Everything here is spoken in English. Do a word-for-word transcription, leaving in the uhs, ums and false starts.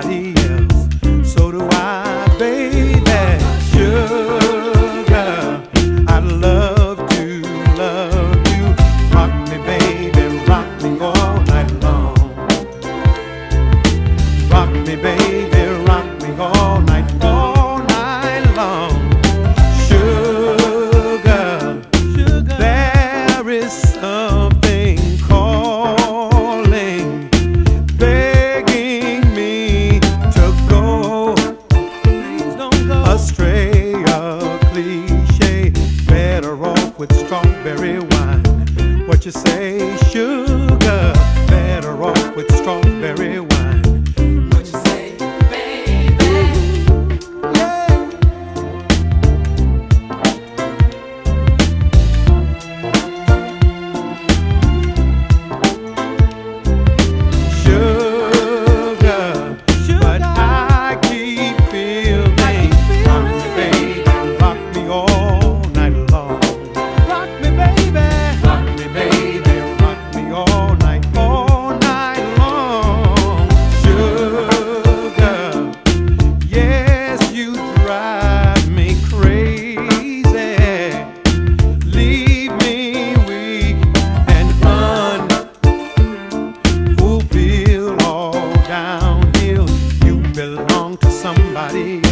somebody else. So do I, baby. Sugar, I love to love you. Rock me, baby, rock me all night long. Rock me, baby, rock me all night, all night long. Sugar, sugar, there is something calling, begging me to go. Please don't go astray, a cliche. Better off with strawberry wine. What you say, sugar? Better off with strawberry wine. What you say, baby? Yeah. Sugar, but I keep feeling. Rock me, baby, rock me all night long. Rock me, baby, rock me, baby, rock me all night, all night long. Sugar, yes, you drive me crazy. Leave me weak and unfulfilled, all downhill. You belong to somebody